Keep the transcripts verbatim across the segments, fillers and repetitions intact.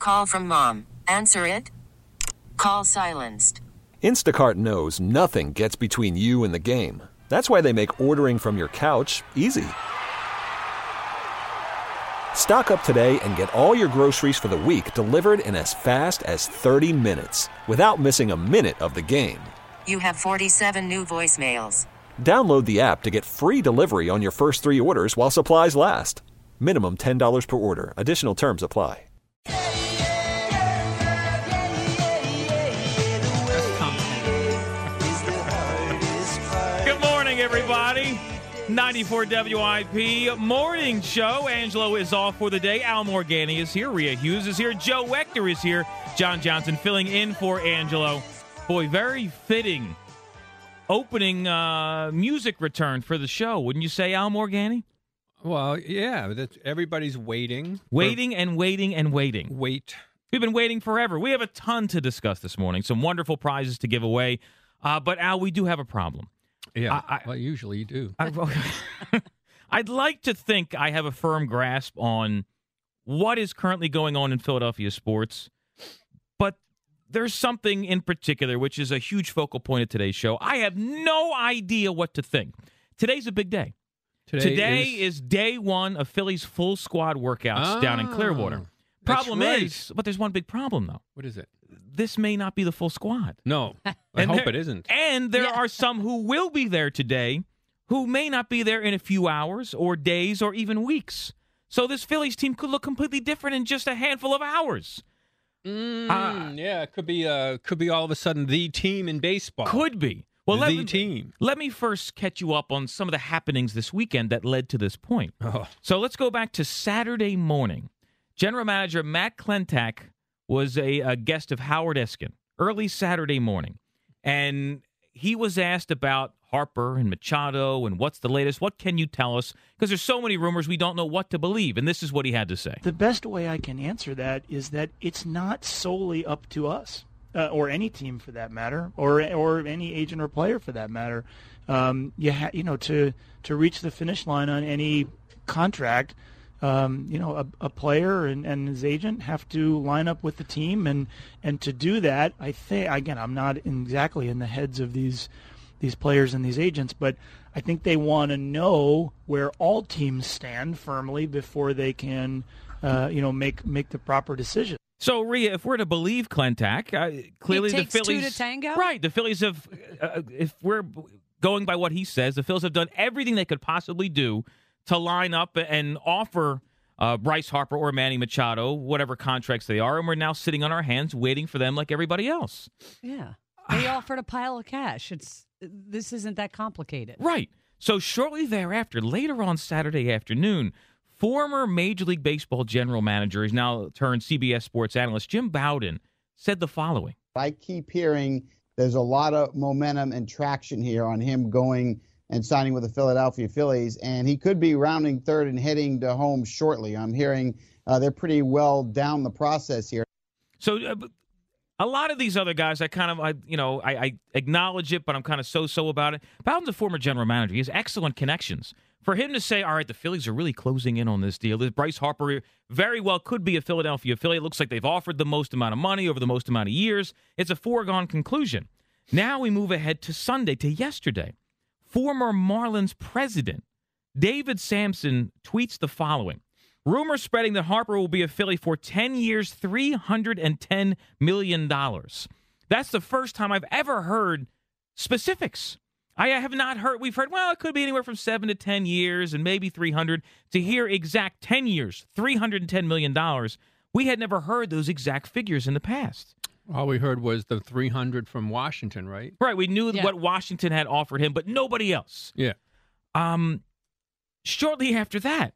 Call from mom. Answer it. Call silenced. Instacart knows nothing gets between you and the game. That's why they make ordering from your couch easy. Stock up today and get all your groceries for the week delivered in as fast as thirty minutes without missing a minute of the game. You have forty-seven new voicemails. Download the app to get free delivery on your first three orders while supplies last. Minimum ten dollars per order. Additional terms apply. Good morning, everybody. ninety-four W I P morning show. Angelo is off for the day. Al Morgani is here. Rhea Hughes is here. Joe Wechter is here. John Johnson filling in for Angelo. Boy, very fitting opening uh, music return for the show. Wouldn't you say, Al Morgani? Well, yeah. That's, everybody's waiting. Waiting and waiting and waiting. Wait. We've been waiting forever. We have a ton to discuss this morning. Some wonderful prizes to give away. Uh, but, Al, we do have a problem. Yeah, I, I, well, usually you do. I, I'd like to think I have a firm grasp on what is currently going on in Philadelphia sports, but there's something in particular which is a huge focal point of today's show. I have no idea what to think. Today's a big day. Today, Today is... is day one of Philly's full squad workouts oh, down in Clearwater. Problem right. is, but there's one big problem, though. What is it? This may not be the full squad. No, I And hope there- it isn't. And there Yeah. are some who will be there today who may not be there in a few hours or days or even weeks. So this Phillies team could look completely different in just a handful of hours. Mm, Uh, yeah, it could be. Uh, could be all of a sudden the team in baseball. Could be. Well, let the me, team. Let me first catch you up on some of the happenings this weekend that led to this point. Oh. So let's go back to Saturday morning. General Manager Matt Klentak was a, a guest of Howard Eskin early Saturday morning. And he was asked about Harper and Machado and what's the latest. What can you tell us? Because there's so many rumors, we don't know what to believe. And this is what he had to say. The best way I can answer that is that it's not solely up to us, uh, or any team for that matter, or or any agent or player for that matter. Um, you ha- you know, to to reach the finish line on any contract, um, you know, a, a player and, and his agent have to line up with the team, and and to do that, I think again, I'm not exactly in the heads of these these players and these agents, but I think they want to know where all teams stand firmly before they can, uh, you know, make make the proper decision. So, Rhea, if we're to believe Klentak, uh, clearly It takes the two Phillies... to tango? Right. The Phillies have, uh, if we're going by what he says, the Phillies have done everything they could possibly do to line up and offer uh, Bryce Harper or Manny Machado, whatever contracts they are, and we're now sitting on our hands waiting for them like everybody else. Yeah. They offered a pile of cash. It's This isn't that complicated. Right. So shortly thereafter, later on Saturday afternoon, former Major League Baseball general manager, is now turned C B S Sports analyst, Jim Bowden, said the following. I keep hearing there's a lot of momentum and traction here on him going and signing with the Philadelphia Phillies, and he could be rounding third and heading to home shortly. I'm hearing uh, they're pretty well down the process here. So uh, a lot of these other guys, I kind of, I, you know, I, I acknowledge it, but I'm kind of so-so about it. Bowden's a former general manager. He has excellent connections. For him to say, all right, the Phillies are really closing in on this deal. Bryce Harper very well could be a Philadelphia affiliate. It looks like they've offered the most amount of money over the most amount of years. It's a foregone conclusion. Now we move ahead to Sunday, to yesterday. Former Marlins president David Samson tweets the following. Rumors spreading that Harper will be a Philly for ten years, three hundred ten million dollars. That's the first time I've ever heard specifics. I have not heard, we've heard, well, it could be anywhere from seven to ten years and maybe three hundred. To hear exact ten years, three hundred ten million dollars, we had never heard those exact figures in the past. All we heard was the three hundred from Washington, right? Right, we knew Yeah. what Washington had offered him, but nobody else. Yeah. Um, shortly after that,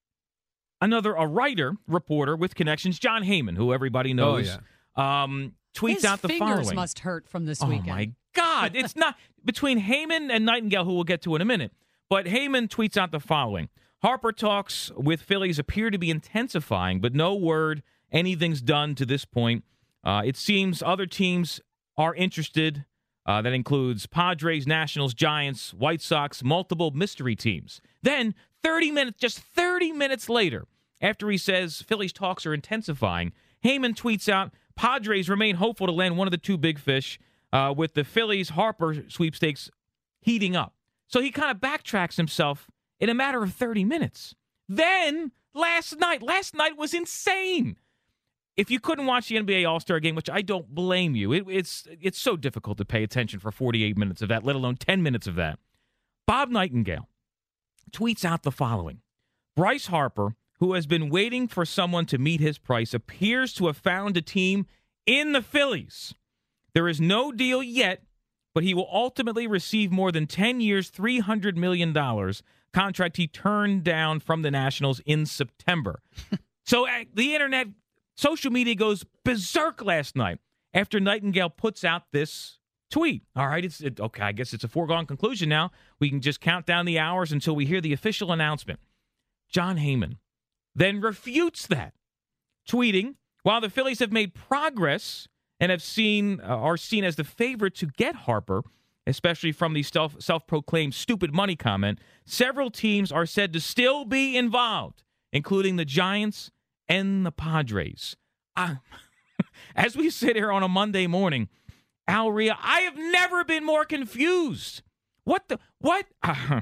another, a writer, reporter with connections, John Heyman, who everybody knows, Oh, um, tweets His out the fingers following. must hurt from this oh, weekend. my God. It's not between Heyman and Nightingale, who we'll get to in a minute. But Heyman tweets out the following. Harper talks with Phillies appear to be intensifying, but no word anything's done to this point. Uh, it seems other teams are interested. Uh, that includes Padres, Nationals, Giants, White Sox, multiple mystery teams. Then thirty minutes, just thirty minutes later, after he says Phillies talks are intensifying, Heyman tweets out, Padres remain hopeful to land one of the two big fish uh, with the Phillies Harper sweepstakes heating up. So he kind of backtracks himself in a matter of thirty minutes. Then last night, last night was insane. If you couldn't watch the N B A All-Star Game, which I don't blame you, it, it's it's so difficult to pay attention for forty-eight minutes of that, let alone ten minutes of that. Bob Nightingale tweets out the following. Bryce Harper, who has been waiting for someone to meet his price, appears to have found a team in the Phillies. There is no deal yet, but he will ultimately receive more than ten years, three hundred million dollars, contract he turned down from the Nationals in September. So uh, the internet, social media goes berserk last night after Nightingale puts out this tweet. All right, it's it, okay, I guess it's a foregone conclusion now. We can just count down the hours until we hear the official announcement. John Heyman then refutes that, tweeting, while the Phillies have made progress and have seen uh, are seen as the favorite to get Harper, especially from the self, self-proclaimed stupid money comment, several teams are said to still be involved, including the Giants and the Padres. Uh, as we sit here on a Monday morning, Al Ria, I have never been more confused. What the, what? Uh,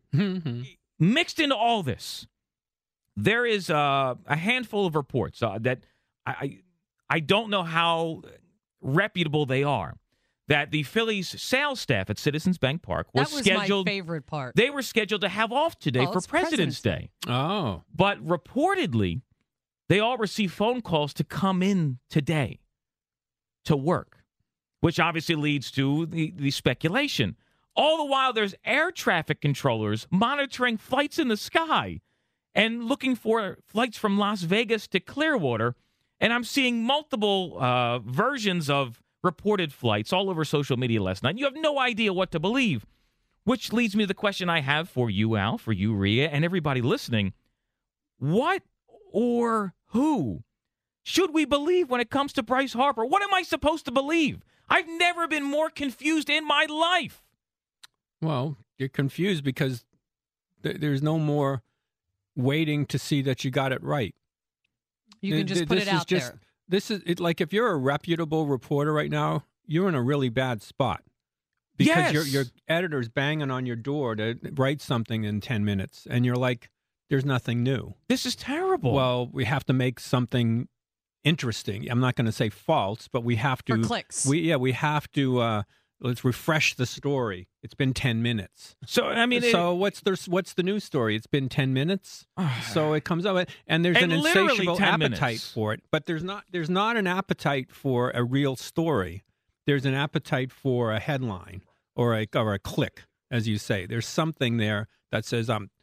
mixed into all this, there is uh, a handful of reports uh, that I, I don't know how reputable they are, that the Phillies sales staff at Citizens Bank Park was, that was scheduled. my favorite part. They were scheduled to have off today Well, for it's President's, President's Day. Oh. But reportedly, they all received phone calls to come in today to work, which obviously leads to the, the speculation. All the while, there's air traffic controllers monitoring flights in the sky and looking for flights from Las Vegas to Clearwater. And I'm seeing multiple uh, versions of reported flights all over social media last night. You have no idea what to believe, which leads me to the question I have for you, Al, for you, Rhea, and everybody listening. What or who should we believe when it comes to Bryce Harper? What am I supposed to believe? I've never been more confused in my life. Well, you're confused because th- there's no more waiting to see that you got it right. You can Th- just th- put this it is out just, there. This is it, like if you're a reputable reporter right now, you're in a really bad spot because Yes. your your editor's banging on your door to write something in ten minutes, and you're like, "There's nothing new." This is terrible. Well, we have to make something interesting. I'm not going to say false, but we have to For clicks. We yeah, we have to. Uh, let's refresh the story. It's been ten minutes. so, I mean, it- so what's the what's the news story? It's been ten minutes. So it comes up, and there's And an literally insatiable ten appetite minutes. for it. But there's not there's not an appetite for a real story. There's an appetite for a headline or a or a click, as you say. There's something there that says, um,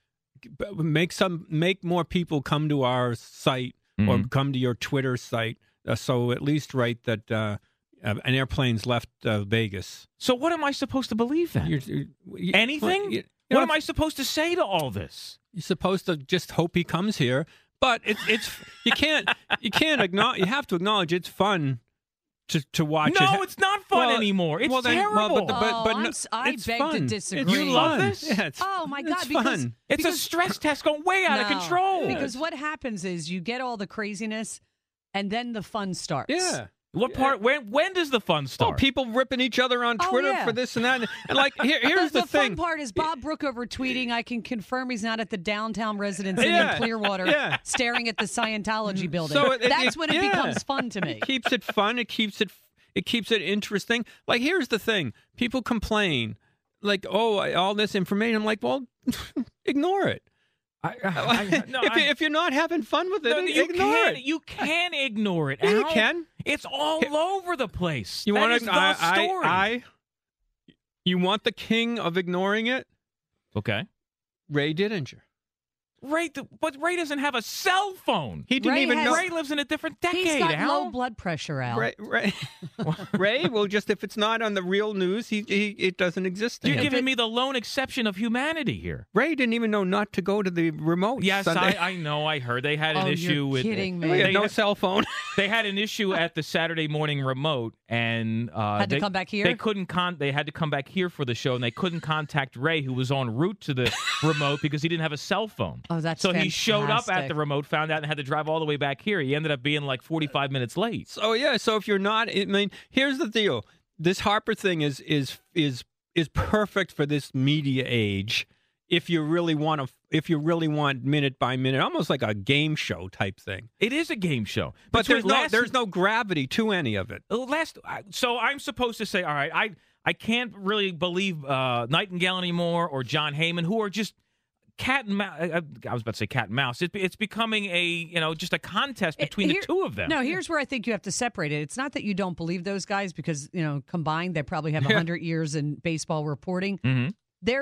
make some make more people come to our site or Mhm. come to your Twitter site. Uh, so at least write that uh, an airplane's left uh, Vegas. so what am I supposed to believe then? You're, you're, you- Anything? well, you- what you am know, I supposed to say to all this? You're supposed to just hope he comes here, but it's it's you can't you can't acknowledge. You have to acknowledge it's fun to to watch. No, it. it's not fun Well, anymore. It's well, then- well, terrible. but the- but- oh, but I'm no, s- I it's beg to fun. disagree. You love this? Yeah, it's, Oh my God! it's because fun. It's because, a stress test going way out of No, control. Because what happens is you get all the craziness, and then the fun starts. Yeah. What part? When when does the fun Oh, start? people ripping each other on Oh, Twitter yeah. for this and that, and like here, here's the, the, thing. fun part is Bob Brookover tweeting, I can confirm he's not at the downtown residence inn Yeah, in Clearwater yeah. staring at the Scientology building. So it- it- That's it- when it yeah. becomes fun to me. It keeps it fun. It keeps it. It keeps it interesting. Like here's the thing: people complain, like, "Oh, I- all this information." I'm like, "Well, ignore it." I, I, no, if, I- you, if you're not having fun with it, no, you ignore can it. you can ignore it. Yeah, you Al. can. It's all over the place. You That want is to? the I, story. I, I. You want the king of ignoring it? okay. Ray Didinger. Ray, the, but Ray doesn't have a cell phone. He didn't Ray even has- know. Ray lives in a different decade. He's got Al. low blood pressure, Al. Ray, Ray, Ray will just if it's not on the real news, he, he it doesn't exist. to You're him. giving me the lone exception of humanity here. Ray didn't even know not to go to the remote. Yes, Sunday. I, I know. I heard they had an Oh, issue you're with. kidding me. He They, had no had, cell phone. they had an issue at the Saturday morning remote, and uh, Had to they, come back here? They couldn't con. They had to come back here for the show, and they couldn't contact Ray, who was en route to the remote because he didn't have a cell phone. Oh, that's so he showed up at fantastic. the remote, found out, and had to drive all the way back here. He ended up being like forty-five minutes late. So yeah, so if you're not, I mean, here's the deal: this Harper thing is is is is perfect for this media age. If you really want to, if you really want minute by minute, almost like a game show type thing. It is a game show, But Between there's no last- there's no gravity to any of it. last. So I'm supposed to say, all right, I I can't really believe uh, Nightingale anymore or John Heyman, who are just cat and mouse. I was about to say cat and mouse. It, it's becoming a you know just a contest between Here- the two of them. No, here's where I think you have to separate it. It's not that you don't believe those guys because, you know, combined, they probably have one hundred years in baseball reporting. Mhm. They're,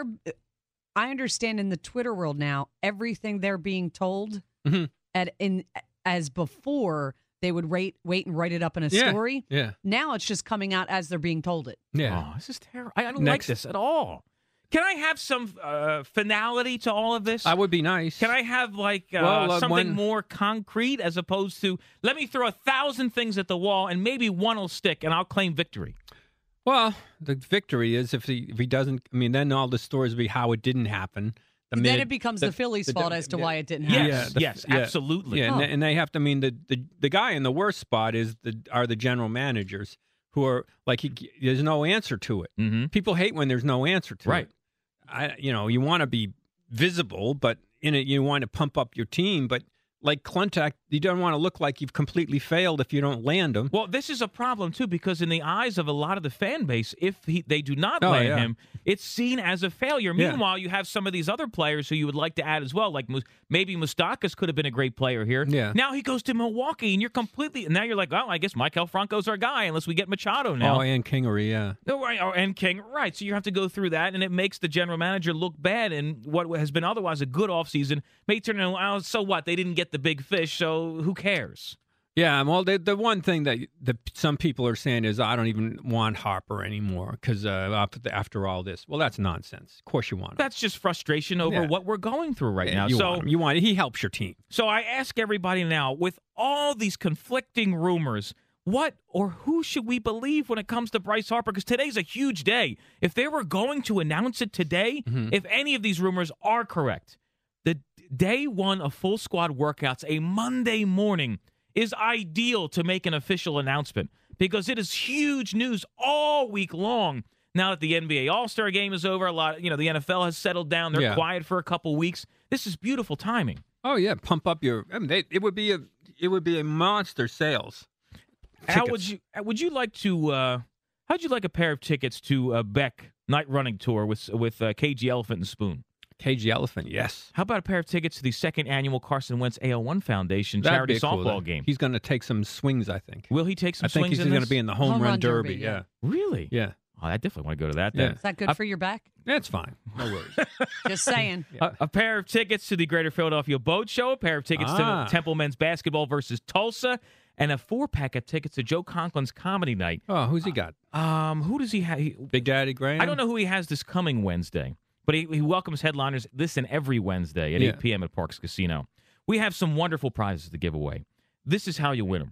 I understand in the Twitter world now, everything they're being told Mhm. at in as before they would rate, wait and write it up in a Yeah, story. yeah. Now it's just coming out as they're being told it. Yeah. Oh, this is terrible. I, I don't Next. like this at all. Can I have some uh, finality to all of this? I would be nice. Can I have like uh, Well, uh, something one- more concrete as opposed to let me throw a thousand things at the wall and maybe one will stick and I'll claim victory? Well, the victory is if he if he doesn't. I mean, then all the stories will be how it didn't happen. The then mid- it becomes the, Phillies' the- fault as to the- why it didn't Yes, happen. Yeah, the- yes, yeah. absolutely. Yeah, and, Oh. they, and they have to I mean the, the the guy in the worst spot is the are the general managers who are like he, there's no answer to it. Mm-hmm. People hate when there's no answer to Right. it. I you know you want to be visible, but in it you want to pump up your team, but like Clintock, you don't want to look like you've completely failed if you don't land them. Well, this is a problem, too, because in the eyes of a lot of the fan base, if he, they do not Oh, land yeah. him, it's seen as a failure. Yeah. Meanwhile, you have some of these other players who you would like to add as well, like Mus- maybe Moustakas could have been a great player here. Yeah. Now he goes to Milwaukee, and you're completely, and now you're like, oh, I guess Michael Franco's our guy, unless we get Machado now. Oh, and Kingery, yeah. No, right, oh, and King, right. So you have to go through that, and it makes the general manager look bad. And what has been otherwise a good offseason may turn into, oh, so what? They didn't get the big fish, so who cares? Yeah, well, the the one thing that the, some people are saying is I don't even want Harper anymore because uh, after, after all this. Well, that's nonsense. Of course you want him. That's just frustration over Yeah. what we're going through right Yeah, now. you So, want him. You want he helps your team. so I ask everybody now, with all these conflicting rumors, what or who should we believe when it comes to Bryce Harper? Because today's a huge day. If they were going to announce it today, Mm-hmm. if any of these rumors are correct, the day one of full squad workouts, a Monday morning, is ideal to make an official announcement because it is huge news all week long. Now that the N B A All-Star game is over, a lot, you know, the N F L has settled down. They're Yeah. quiet for a couple weeks. This is beautiful timing. Oh yeah, pump up your. I mean, they, it would be a it would be a monster sales. How Tickets. would you would you like to? Uh, how'd you like a pair of tickets to uh, Beck Night Running Tour with with uh, K G Elephant and Spoon? K G Elephant, yes. How about a pair of tickets to the second annual Carson Wentz A L one Foundation That'd charity be cool, softball though. game? He's going to take some swings, I think. Will he take some I think swings he's in going this? to be in the home, Home run, run derby. derby, Yeah, Really? yeah, Oh, I definitely want to go to that. Yeah. Then. Is that good for your back? that's fine. No worries. Just saying. A, a pair of tickets to the Greater Philadelphia Boat Show, a pair of tickets Ah. to Temple men's basketball versus Tulsa, and a four-pack of tickets to Joe Conklin's comedy night. Oh, who's he got? Um, who does he have? He- Big Daddy Graham. I don't know who he has this coming Wednesday, but he, he welcomes headliners this and every Wednesday at Yeah. eight p.m. at Parks Casino. We have some wonderful prizes to give away. This is how you win them.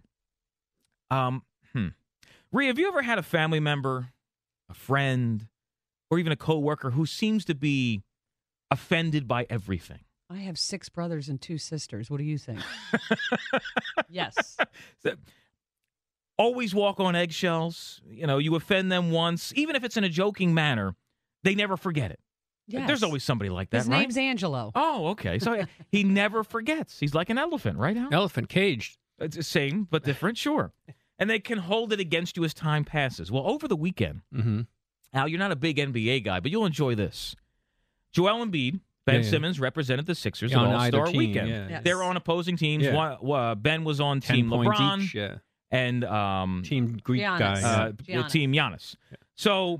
Um, hmm. Rhea, have you ever had a family member, a friend, or even a coworker who seems to be offended by everything? I have six brothers and two sisters. What do you think? Yes. Always walk on eggshells. You know, you offend them once, even if it's in a joking manner, they never forget it. Yes. There's always somebody like that, His right? name's Angelo. Oh, okay. So he never forgets. He's like an elephant, right, Al? Elephant caged. It's the same, but different, sure. And they can hold it against you as time passes. Well, over the weekend, Mm-hmm. Al, you're not a big N B A guy, but you'll enjoy this. Joel Embiid, Ben Yeah, yeah. Simmons represented the Sixers Yeah, at on either All-Star team, Weekend. yeah. Yes. They're on opposing teams. Yeah. One, uh, Ben was on Ten Team points LeBron each. Yeah. and um, Team Greek Giannis. guy. uh, Yeah. with Team Giannis. So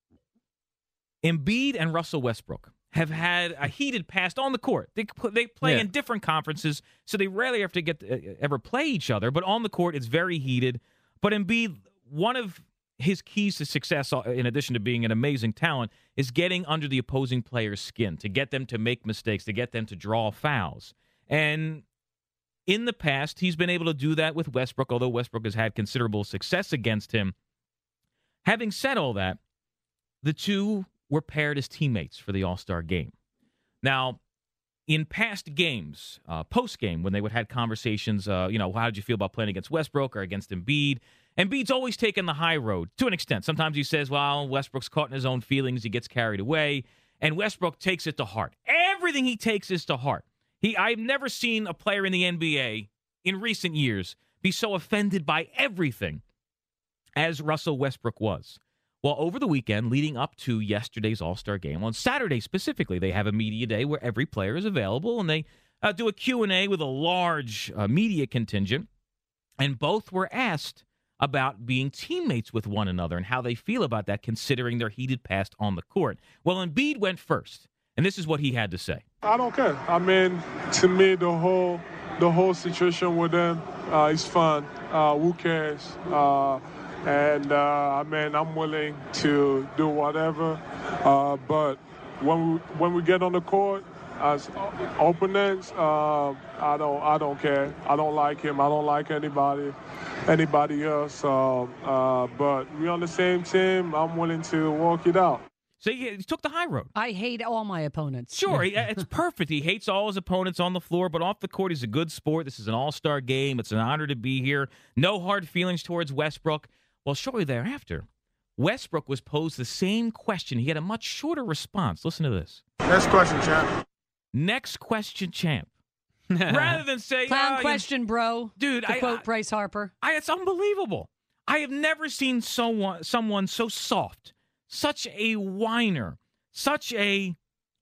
Embiid and Russell Westbrook have had a heated past on the court. They they play Yeah. in different conferences, so they rarely have to get uh, ever play each other. But on the court, it's very heated. But Embiid, one of his keys to success, uh, in addition to being an amazing talent, is getting under the opposing player's skin, to get them to make mistakes, to get them to draw fouls. And in the past, he's been able to do that with Westbrook, although Westbrook has had considerable success against him. Having said all that, the two were paired as teammates for the All-Star game. Now, in past games, uh, post-game, when they would have conversations, uh, you know, how did you feel about playing against Westbrook or against Embiid? Embiid's always taken the high road to an extent. Sometimes he says, well, Westbrook's caught in his own feelings. He gets carried away. And Westbrook takes it to heart. Everything he takes is to heart. He, I've never seen a player in the N B A in recent years be so offended by everything as Russell Westbrook was. Well, over the weekend, leading up to yesterday's All-Star game, on Saturday specifically, they have a media day where every player is available, and they uh, do a Q and A with a large uh, media contingent, and both were asked about being teammates with one another and how they feel about that, considering their heated past on the court. Well, Embiid went first, and this is what he had to say. I don't care. I mean, to me, the whole the whole situation with them uh, is fun. Uh, who cares? Uh, and, uh, I mean, I'm willing to do whatever. Uh, but when we, when we get on the court, as opponents, uh, I don't I don't care. I don't like him. I don't like anybody anybody else. Uh, uh, but we're on the same team. I'm willing to walk it out. So he, he took the high road. I hate all my opponents. Sure, he, it's perfect. He hates all his opponents on the floor, but off the court, he's a good sport. This is an all-star game. It's an honor to be here. No hard feelings towards Westbrook. Well, shortly thereafter, Westbrook was posed the same question. He had a much shorter response. Listen to this. Next question, champ. Next question, champ. Rather than say, Clown oh, question, you, bro. dude, to I, quote I, Bryce Harper. I, it's unbelievable. I have never seen someone someone so soft, such a whiner, such a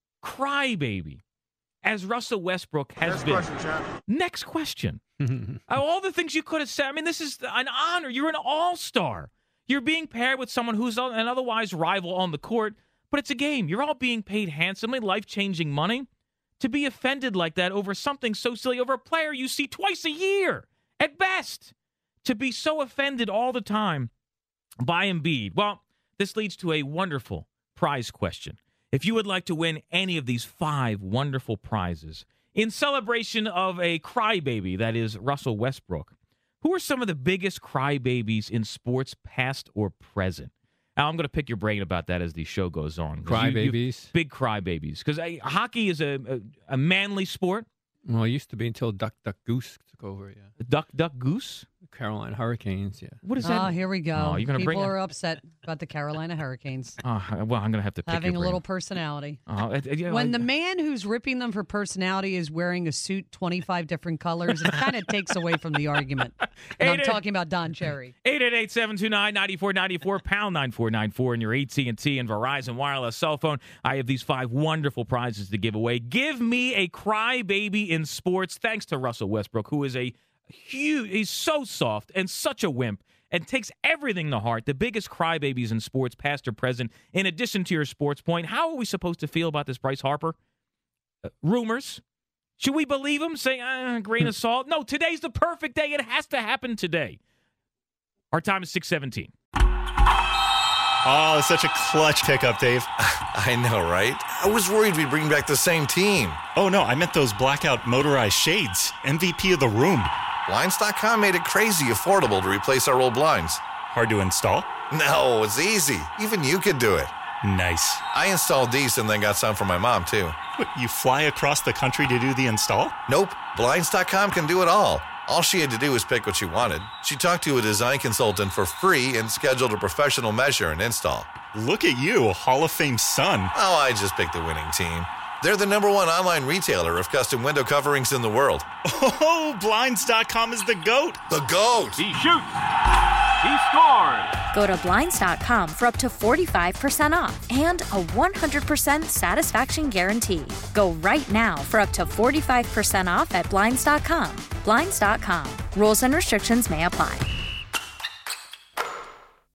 crybaby as Russell Westbrook has Next been. question, champ. Next question. All the things you could have said. I mean, this is an honor. You're an all-star. You're being paired with someone who's an otherwise rival on the court, but it's a game. You're all being paid handsomely, life-changing money. To be offended like that over something so silly, over a player you see twice a year, at best. To be so offended all the time by Embiid. Well, this leads to a wonderful prize question. If you would like to win any of these five wonderful prizes in celebration of a crybaby, that is Russell Westbrook, who are some of the biggest crybabies in sports, past or present? Now, I'm going to pick your brain about that as the show goes on. Crybabies? Big crybabies. Because hockey is a, a, a manly sport. Well, it used to be until Duck, Duck, Goose took over, yeah. Duck, Duck, Goose? Carolina Hurricanes, yeah. What is that? Oh, here we go. Oh, you're gonna People bring are upset about the Carolina Hurricanes. Oh, well, I'm going to have to pick having your a brain. little personality. Oh, it, it, you know, when I, the man who's ripping them for personality is wearing a suit twenty-five different colors, it kind of takes away from the argument. And I'm eight, talking about Don Cherry. eight eight eight, seven two nine, nine four nine four, pound nine four nine four in your A T and T and Verizon wireless cell phone. I have these five wonderful prizes to give away. Give me a crybaby in sports, thanks to Russell Westbrook, who is a huge, he's so soft and such a wimp and takes everything to heart. The biggest crybabies in sports, past or present. In addition to your sports point, how are we supposed to feel about this Bryce Harper? Uh, rumors. Should we believe him? Say, ah, grain of salt? No, today's the perfect day. It has to happen today. Our time is six seventeen. Oh, such a clutch pickup, Dave. I know, right? I was worried we'd bring back the same team. Oh, no, I meant those blackout motorized shades. M V P of the room. Blinds dot com made it crazy affordable to replace our old blinds. Hard to install? No, it's easy. Even you could do it. Nice. I installed these and then got some for my mom, too. What, you fly across the country to do the install? Nope. Blinds dot com can do it all. All she had to do was pick what she wanted. She talked to a design consultant for free and scheduled a professional measure and install. Look at you, a Hall of Fame son. Oh, I just picked the winning team. They're the number one online retailer of custom window coverings in the world. Oh, Blinds dot com is the GOAT. The GOAT! He shoots! He scores! Go to Blinds dot com for up to forty-five percent off and a one hundred percent satisfaction guarantee. Go right now for up to forty-five percent off at Blinds dot com. Blinds dot com. Rules and restrictions may apply.